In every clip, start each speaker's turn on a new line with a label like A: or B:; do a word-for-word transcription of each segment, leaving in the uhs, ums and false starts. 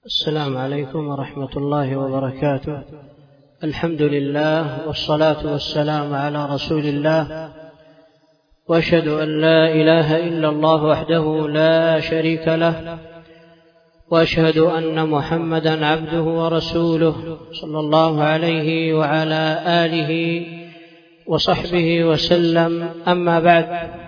A: السلام عليكم ورحمة الله وبركاته. الحمد لله والصلاة والسلام على رسول الله، وأشهد أن لا إله إلا الله وحده لا شريك له، وأشهد أن محمدا عبده ورسوله صلى الله عليه وعلى آله وصحبه وسلم. أما بعد،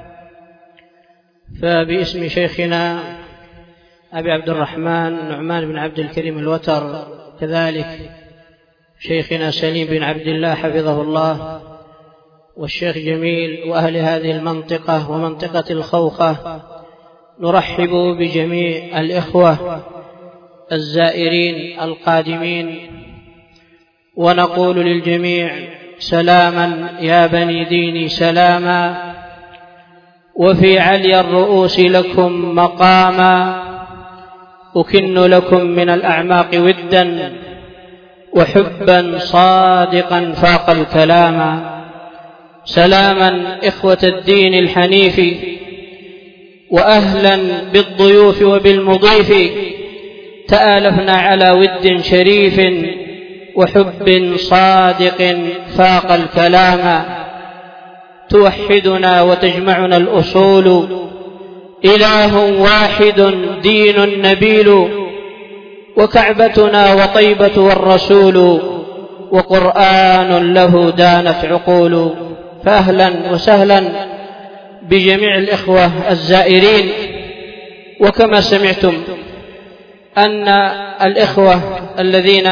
A: فباسم شيخنا أبي عبد الرحمن نعمان بن عبد الكريم الوتر، كذلك شيخنا سليم بن عبد الله حفظه الله، والشيخ جميل وأهل هذه المنطقة ومنطقة الخوخة، نرحب بجميع الإخوة الزائرين القادمين، ونقول للجميع سلاما يا بني ديني سلاما، وفي علي الرؤوس لكم مقاما، أكن لكم من الأعماق ودا وحبا صادقا فاق الكلاما. سلاما إخوة الدين الحنيف، وأهلا بالضيوف وبالمضيف، تآلفنا على ود شريف وحب صادق فاق الكلاما. توحدنا وتجمعنا الأصول، إله واحد دين نبيل، وكعبتنا وطيبة والرسول، وقرآن له دانت عقول. فأهلا وسهلا بجميع الإخوة الزائرين. وكما سمعتم أن الإخوة الذين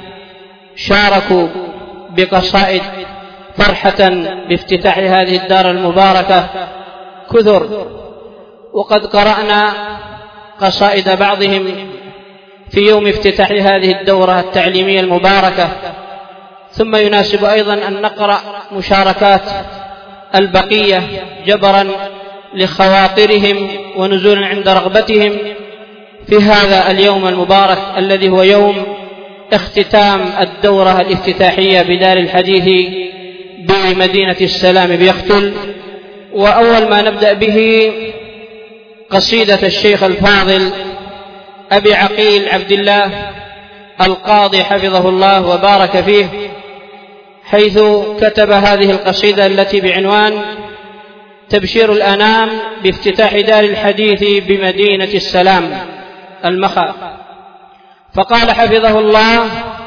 A: شاركوا بقصائد فرحة بافتتاح هذه الدار المباركة كثر، وقد قرأنا قصائد بعضهم في يوم افتتاح هذه الدورة التعليمية المباركة، ثم يناسب أيضا أن نقرأ مشاركات البقية جبرا لخواطرهم ونزولا عند رغبتهم في هذا اليوم المبارك الذي هو يوم اختتام الدورة الافتتاحية بدار الحديث بمدينة السلام بيختل. وأول ما نبدأ به قصيدة الشيخ الفاضل أبي عقيل عبد الله القاضي حفظه الله وبارك فيه، حيث كتب هذه القصيدة التي بعنوان تبشير الأنام بافتتاح دار الحديث بمدينة السلام المخا. فقال حفظه الله: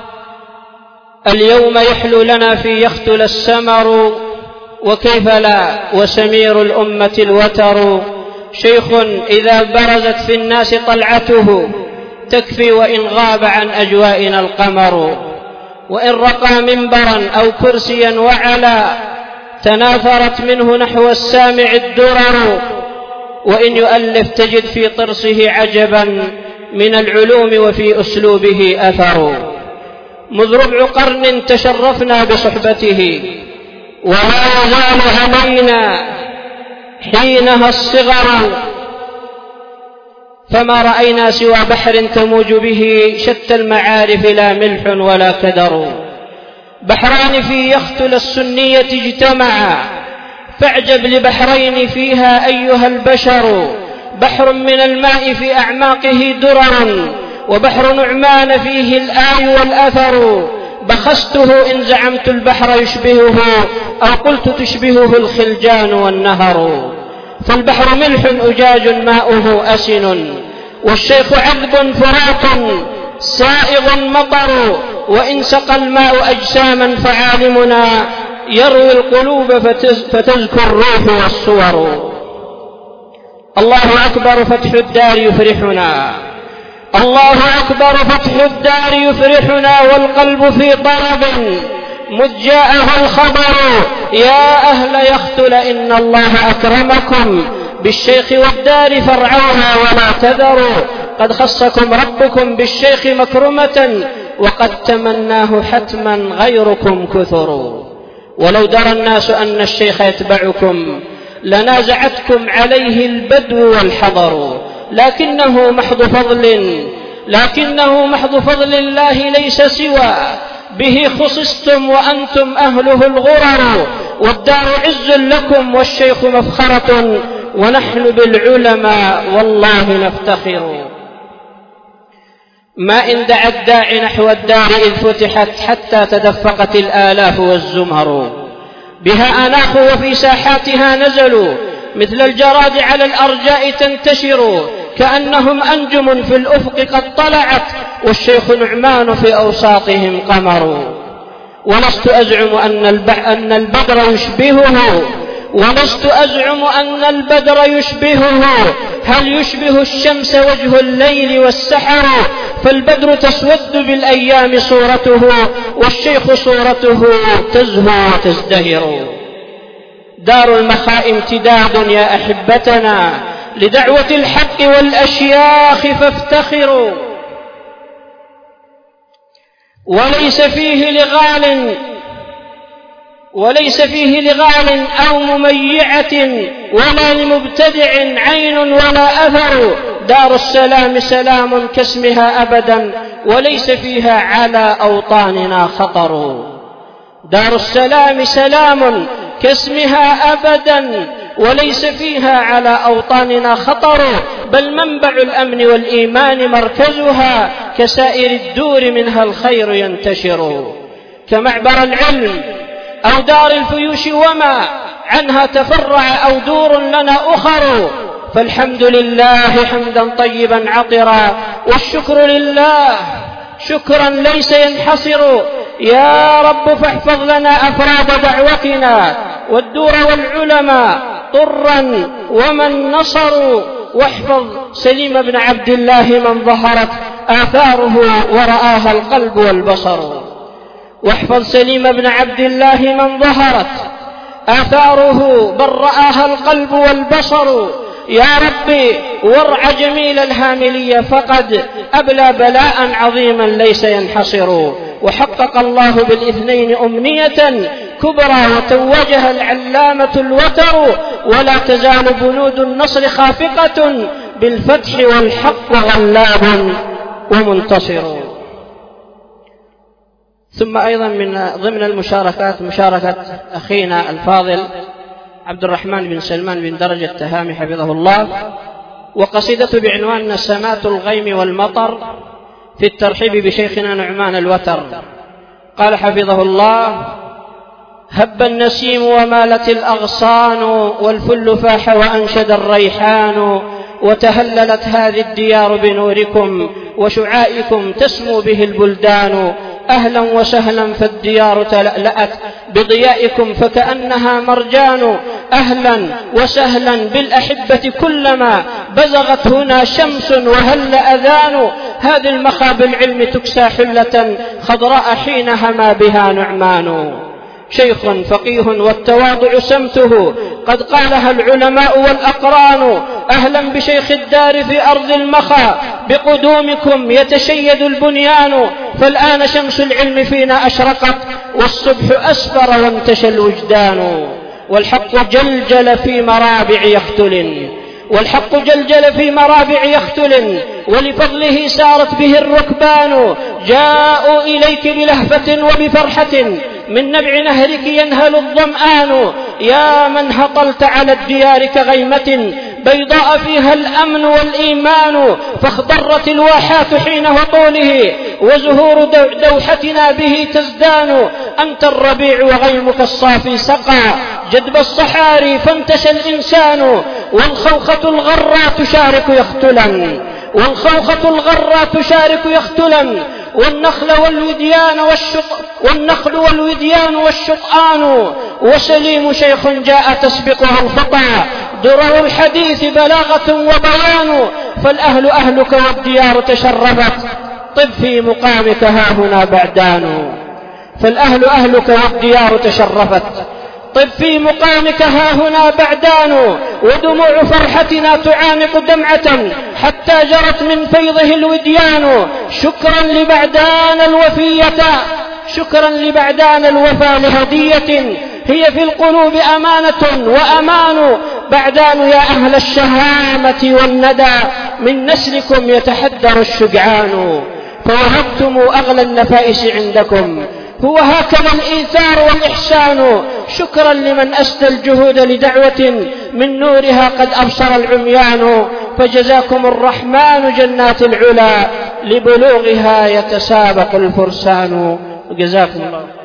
A: اليوم يحلو لنا في يختل السمر، وكيف لا وسمير الأمة الوتر، شيخ إذا برزت في الناس طلعته تكفي، وإن غاب عن أجوائنا القمر، وإن رقى منبرا أو كرسيا وعلا تناثرت منه نحو السامع الدرر، وإن يؤلف تجد في طرسه عجبا من العلوم وفي أسلوبه أثر، مذ ربع قرن تشرفنا بصحبته ولا يزال علينا حينها الصغر، فما رأينا سوى بحر تموج به شتى المعارف لا ملح ولا كدر، بحران في يختل السنية اجتمعا فاعجب لبحرين فيها أيها البشر، بحر من الماء في أعماقه درر، وبحر نعمان فيه الآي والأثر، بخسته إن زعمت البحر يشبهه أو قلت تشبهه الخلجان والنهر، فالبحر ملح أجاج ماؤه أسن، والشيخ عذب فرات سائغ مطر، وإن سقى الماء أجساما فعالمنا يروي القلوب فتزكو الروح والصور. الله أكبر فتح الدار يفرحنا، الله أكبر فتح الدار يفرحنا، والقلب في طرب مذ جاءه الخبر، يا أهل يختل إن الله أكرمكم بالشيخ والدار فارعوها ولا تذروا، قد خصكم ربكم بالشيخ مكرمة وقد تمناه حتما غيركم كثر، ولو درى الناس أن الشيخ يتبعكم لنازعتكم عليه البدو والحضر، لكنه محض فضل لكنه محض فضل الله ليس سوى به خصصتم وأنتم أهله الغرر، والدار عز لكم والشيخ مفخرة ونحن بالعلماء والله نفتخر. ما إن دعا الداعي نحو الدار إذ فتحت حتى تدفقت الآلاف والزمر، بها أناخوا وفي ساحاتها نزلوا مثل الجراد على الأرجاء تنتشر، كأنهم أنجم في الأفق قد طلعت والشيخ نعمان في أوساطهم قمر. ولست أزعم أن البدر يشبهه ولست أزعم أن البدر يشبهه هل يشبه الشمس وجه الليل والسحر، فالبدر تسود بالأيام صورته والشيخ صورته تزهو وتزدهر. دار المخاء امتداد يا أحبتنا لدعوة الحق والأشياخ فافتخروا، وليس فيه لغال وليس فيه لغال أو مميعة ولا لمبتدع عين ولا أثر. دار السلام سلام كاسمها أبدا وليس فيها على أوطاننا خطر. دار السلام سلام كاسمها أبدا وليس فيها على أوطاننا خطر، بل منبع الأمن والإيمان مركزها كسائر الدور منها الخير ينتشر. كمعبر العلم أو دار الفيوش وما عنها تفرع أو دور لنا أخر، فالحمد لله حمدا طيبا عطرا والشكر لله شكرا ليس ينحصر. يا رب فاحفظ لنا أفراد دعوتنا والدور والعلماء طرا ومن نصروا، واحفظ سليم بن عبد الله من ظهرت آثاره ورآها القلب والبصر. واحفظ سليم بن عبد الله من ظهرت آثاره بل رآها القلب والبصر. يا ربي وارع جميل الهاملية فقد أبلى بلاء عظيما ليس ينحصر. وحقق الله بالاثنين أمنية كبرى وتوجها العلامة الوتر، ولا تزال بنود النصر خافقة بالفتح والحق غلاب ومنتصر. ثم أيضا من ضمن المشاركات مشاركة أخينا الفاضل عبد الرحمن بن سلمان بن درجة التهامي حفظه الله، وقصيدته بعنوان نسمات الغيم والمطر في الترحيب بشيخنا نعمان الوتر. قال حفظه الله: هب النسيم ومالت الأغصان والفل فاح وأنشد الريحان، وتهللت هذه الديار بنوركم وشعائكم تسمو به البلدان. أهلا وسهلا فالديار تلألأت بضيائكم فكأنها مرجان. أهلا وسهلا بالأحبة كلما بزغت هنا شمس وهل أذان. هذه المخا بالعلم تكسى حلة خضراء حين هما بها نعمان. شيخ فقيه والتواضع سمته قد قالها العلماء والأقران. أهلا بشيخ الدار في أرض المخا بقدومكم يتشيد البنيان. فالآن شمس العلم فينا أشرقت والصبح أسفر وانتشى الوجدان. والحق جلجل في مرابع يختلن والحق جلجل في مرابع يختلن ولفضله سارت به الركبان. جاءوا إليك بلهفة وبفرحة من نبع نهرك ينهل الظمآن. يا من هطلت على الديار كغيمة بيضاء فيها الأمن والإيمان. فاخضرت الواحات حين هطوله وزهور دوحتنا به تزدان. أنت الربيع وغيمك الصافي سقى جدب الصحاري فانتشى الإنسان. والخوخة الغراء تشارك يختلا والخوخة الغراء تشارك يختلا. والنخل والوديان والشق والنخل والوديان والشقآن. وسليم شيخ جاء تسبقه الخطى درر الحديث بلاغة وبيان. فالأهل أهلك والديار تشرفت طب في مقامك هاهنا بعدان. فالأهل أهلك والديار تشرفت طب في مقامك هاهنا بعدان. ودموع فرحتنا تعانق دمعة حتى جرت من فيضه الوديان. شكرا لبعدان الوفية شكرا لبعدان الوفا لهدية هي في القلوب أمانة وأمان. بعدان يا أهل الشهامة والندى من نسلكم يتحدر الشجعان. فوهبتم أغلى النفائس عندكم هو هكذا الإيثار والإحسان. شكرا لمن أسدى الجهود لدعوة من نورها قد أبصر العميان. فجزاكم الرحمن جنات العلا لبلوغها يتسابق الفرسان. جزاكم الله.